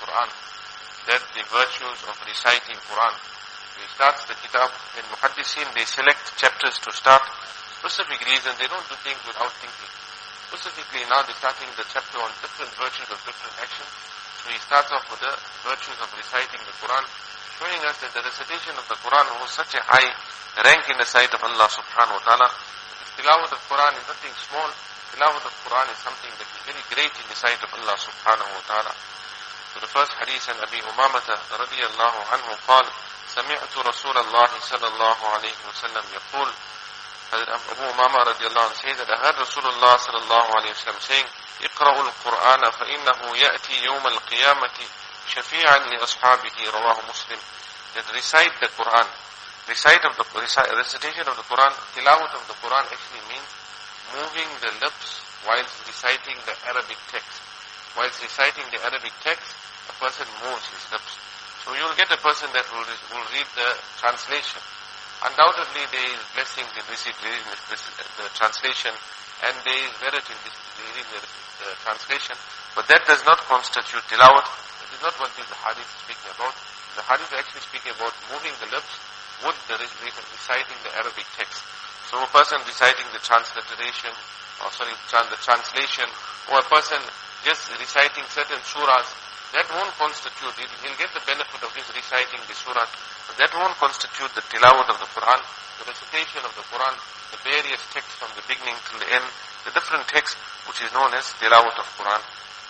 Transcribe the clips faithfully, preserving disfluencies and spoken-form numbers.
Quran, that the virtues of reciting Quran. He starts the kitab, in Muhaddisin they select chapters to start specific reasons. They don't do things without thinking. Specifically now they're starting the chapter on different virtues of different actions. So he starts off with the virtues of reciting the Quran, showing us that the recitation of the Quran was such a high rank in the sight of Allah subhanahu wa ta'ala. Tilawat of Quran is nothing small. Tilawat of Quran is something that is very great in the sight of Allah subhanahu wa ta'ala. So the first hadith an Abi Umamata radiyallahu anhu قال سمعت رسول الله صلى الله عليه وسلم يقول, Abu Umama radiallahu anhu says that I heard Rasulullah sallallahu alayhi wa sallam saying, اقرأوا القرآن فإنه يأتي يوم القيامة شفيعا لأصحابه رواه مسلم. That recite the Quran. Recite of the recite, recitation of the Quran, tilawat of the Quran actually means moving the lips whilst reciting the Arabic text. Whilst reciting the Arabic text, a person moves his lips. So you will get a person that will, will read the translation. Undoubtedly there is blessings in reading the translation, and there is merit in reading the, the translation, but that does not constitute tilawat. That is not what this hadith is speaking about. The hadith actually speaking about moving the lips with the reciting the Arabic text. So a person reciting the transliteration, or sorry, the translation, or a person just reciting certain surahs, that won't constitute, he'll get the benefit of his reciting the surah, but that won't constitute the tilawat of the Quran, the recitation of the Quran, the various texts from the beginning till the end, the different texts which is known as tilawat of Quran.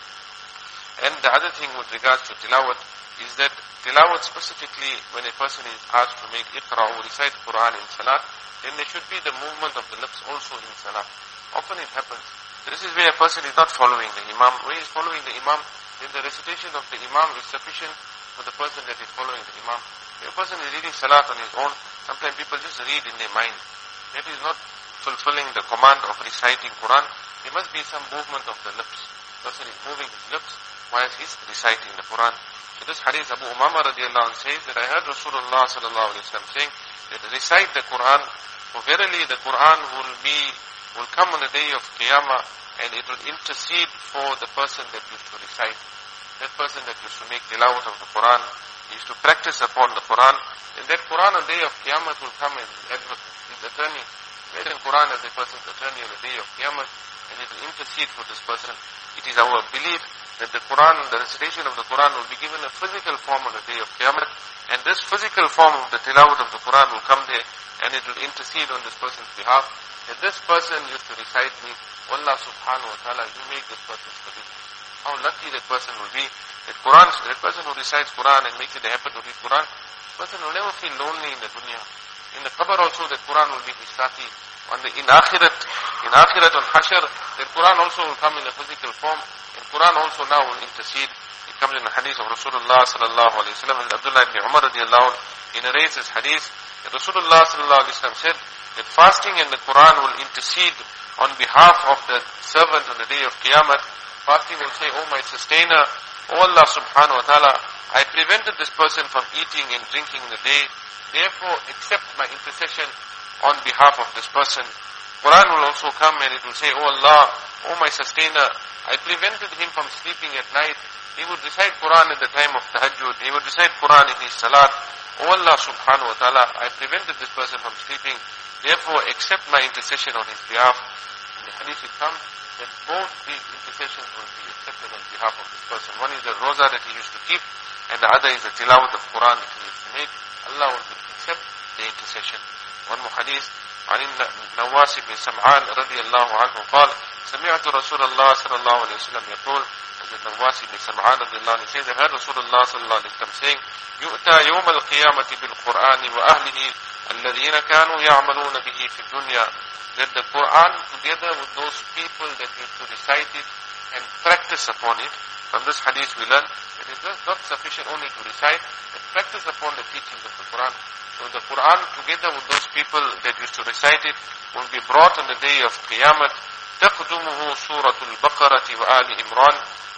And the other thing with regards to tilawat is that tilawat specifically, when a person is asked to make iqra or recite Quran in salat, then there should be the movement of the lips also in salat. Often it happens. This is where a person is not following the imam. When he is following the imam, then the recitation of the imam is sufficient for the person that is following the imam. If a person is reading salat on his own, sometimes people just read in their mind. That is not fulfilling the command of reciting Quran. There must be some movement of the lips. The person is moving his lips while he is reciting the Quran. So this hadith, Abu Umama radiallahu anhu says that I heard Rasulullah sallallahu alayhi wa sallam saying that recite the Quran, for verily the Quran will be, will come on the day of Qiyamah, and it will intercede for the person that used to recite. That person that used to make tilawat of the Quran, used to practice upon the Quran, and that Quran on the day of Qiyamah will come as his advocate, his attorney. Read the Quran as a person's attorney on the day of Qiyamah, and it will intercede for this person. It is our belief that the Quran, the recitation of the Quran will be given a physical form on the day of Qiyamah, and this physical form of the tilawat of the Quran will come there, and it will intercede on this person's behalf. That this person used to recite me, Allah subhanahu wa ta'ala, you make this person's forgiveness. How lucky that person will be. That Quran, that person who recites Quran and makes it a habit to read Quran, that person will never feel lonely in the dunya. In the qabr also, that Quran will be his sati. On the, in akhirat, in akhirat on Hashr, that Quran also will come in a physical form, and Quran also now will intercede. It comes in the hadith of Rasulullah sallallahu alayhi wa sallam, and Abdullah ibn Umar radiallahu anhu, he narrates this hadith, that Rasulullah sallallahu alayhi wa sallam said, that fasting and the Quran will intercede on behalf of the servant on the day of Qiyamah. Fasting will say, oh my sustainer, oh Allah subhanahu wa ta'ala, I prevented this person from eating and drinking in the day, therefore accept my intercession on behalf of this person. Quran will also come and it will say, oh Allah, oh my sustainer, I prevented him from sleeping at night. He would recite Quran at the time of tahajjud, he would recite Quran in his salat. Oh Allah subhanahu wa ta'ala, I prevented this person from sleeping, therefore accept my intercession on his behalf. In the hadith it comes that both these intercessions will be accepted on behalf of this person. One is the roza that he used to keep, and the other is the tilawat of Quran that he used to make. Allah will accept the intercession. One more hadith, عن النواس بن سمعان رضي الله عنه قال سمعت رسول الله صلى الله عليه وسلم يقول, as النواس بن سمعان رضي الله عنه says, I heard Rasulullah صلى الله عليه وسلم saying, يؤتى يوم القيامة بالقرآن وأهله الذين كانوا يعملون به في الدنيا. That the Quran, together with those people that used to recite it and practice upon it, from this hadith we learn that it is not sufficient only to recite, but practice upon the teachings of the Quran. So the Quran, together with those people that used to recite it, will be brought on the day of Qiyamah. تقدمه سورة البقرة وآل إمران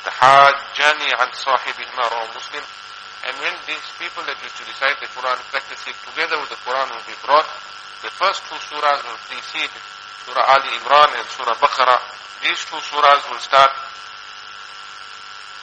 تحاجان عن صاحبهما رواه Muslim. And when these people that used to recite the Quran practice it, together with the Quran will be brought. The first two surahs will precede Surah Ali Imran and Surah Baqarah. These two surahs will start,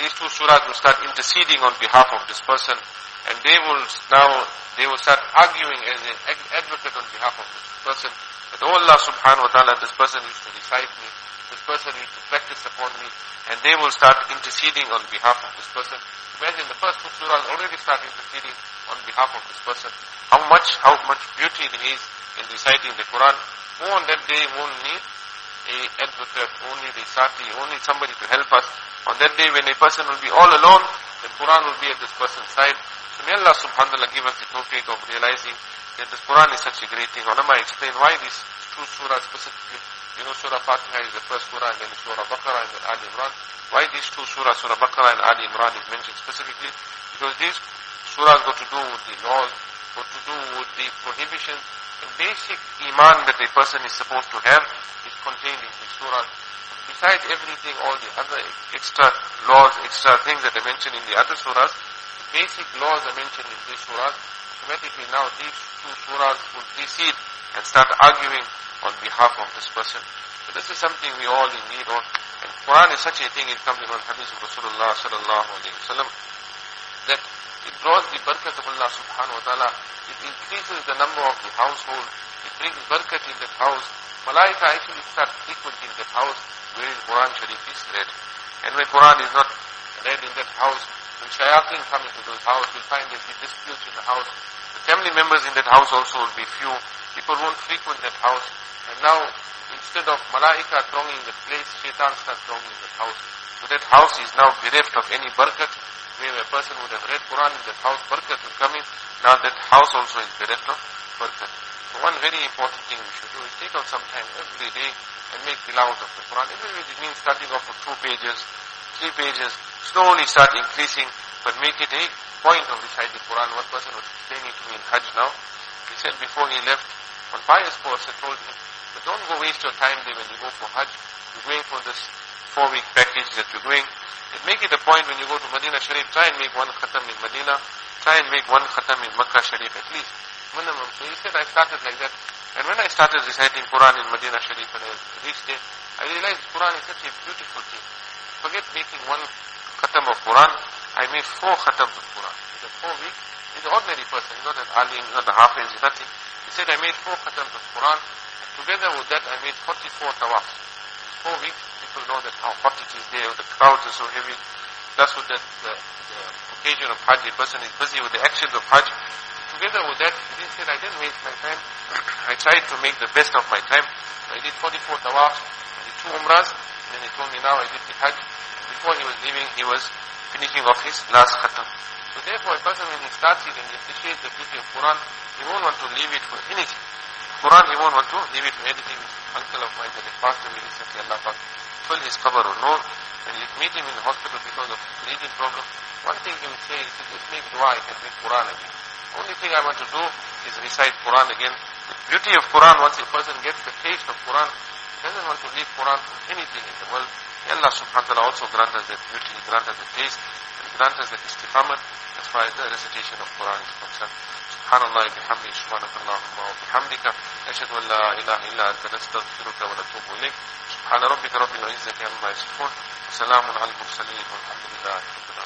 these two surahs will start interceding on behalf of this person, and they will now, they will start arguing as an advocate on behalf of this person, that, oh Allah subhanahu wa ta'ala, this person used to recite me, this person used to practice upon me, and they will start interceding on behalf of this person. Imagine the first two surahs already start interceding on behalf of this person. How much, how much beauty there is in reciting the Quran. Who on that day won't need a advocate, only the sati, only somebody to help us. On that day when a person will be all alone, the Quran will be at this person's side. So may Allah subhanahu wa ta'ala give us the tawfiq of realizing that this Quran is such a great thing. Ulama explain why these two surahs specifically. You know, Surah Fatiha is the first surah, and then Surah Baqarah and then Ali Imran. Why these two surahs, Surah Baqarah and Ali Imran, is mentioned specifically? Because these surahs got to do with the laws, got to do with the prohibitions. The basic iman that a person is supposed to have is contained in these surahs. Besides everything, all the other extra laws, extra things that are mentioned in the other surahs, basic laws are mentioned in these surahs. Automatically now these two surahs will precede and start arguing on behalf of this person. So this is something we all in need of. And Quran is such a thing, it comes in one hadith of Rasulullah sallallahu alayhi wa sallam, that it draws the barakat of Allah subhanahu wa ta'ala. It increases the number of the household. It brings barakat in that house. Malaika actually start frequenting that house wherein Quran Sharif is read. And when Quran is not read in that house, when shayateen come into those house, you'll find there'll be disputes in the house. The family members in that house also will be few. People won't frequent that house. And now, instead of malaika thronging the place, shaitan starts thronging that house. So that house is now bereft of any barakat. Where a person would have read Quran in that house, barakat will come in. Now that house also is bereft of barakat. So one very important thing we should do is take out some time every day and make tilawat of the Quran. Even if it means starting off with two pages, three pages, slowly start increasing, but make it a point of reciting Quran. One person was explaining to me in Hajj now. He said before he left, on pious posts, I told him, but don't go waste your time there when you go for Hajj. You're going for this four-week package that you're going. And make it a point when you go to Medina Sharif, try and make one khatam in Medina, try and make one khatam in Makkah Sharif at least, minimum. So he said I started like that. And when I started reciting Quran in Medina Sharif and I reached there, I realized Quran is such a beautiful thing. Forget making one khatam of Quran, I made four khatams of Quran. In the four weeks, he's an ordinary person, he's not an alim, he's not a hafiz, he's nothing. He said I made four khatams of Quran. Together with that, I made forty-four tawaf. Four weeks, people know that how hot it is there, the crowds are so heavy. Plus with that, the, the occasion of Hajj, a person is busy with the actions of Hajj. Together with that, he said, I didn't waste my time. I tried to make the best of my time. I did forty-four tawaf, I did two umrahs, and then he told me now I did the Hajj. Before he was leaving, he was finishing off his last khatam. So therefore, a person when he starts it and he appreciates the beauty of Quran, he won't want to leave it for anything. Quran, he won't want to leave it for anything. Uncle of mine that had passed away recently, Allah Ta'ala, fill his qabr or no. When you meet him in the hospital because of breathing problem, one thing he will say is, just make dua, I can make Quran again. The only thing I want to do is recite Quran again. The beauty of Quran, once a person gets the taste of Quran, he doesn't want to leave Quran for anything in the world. May Allah subhanahu wa ta'ala also grant us that beauty, grant us the taste, and grant us that istiqamah as far as the recitation of Quran is concerned. Subhanallah bihamdi, subhanakallahumma wa bihamdika, ashhadu an la ilaha illa anta nastaghfiruka wa natubu ilayk. Subhana rabbika rabbil izzati amma yasifun, wa salamun al mursaleen, walhamdulillahi rabbil alamin.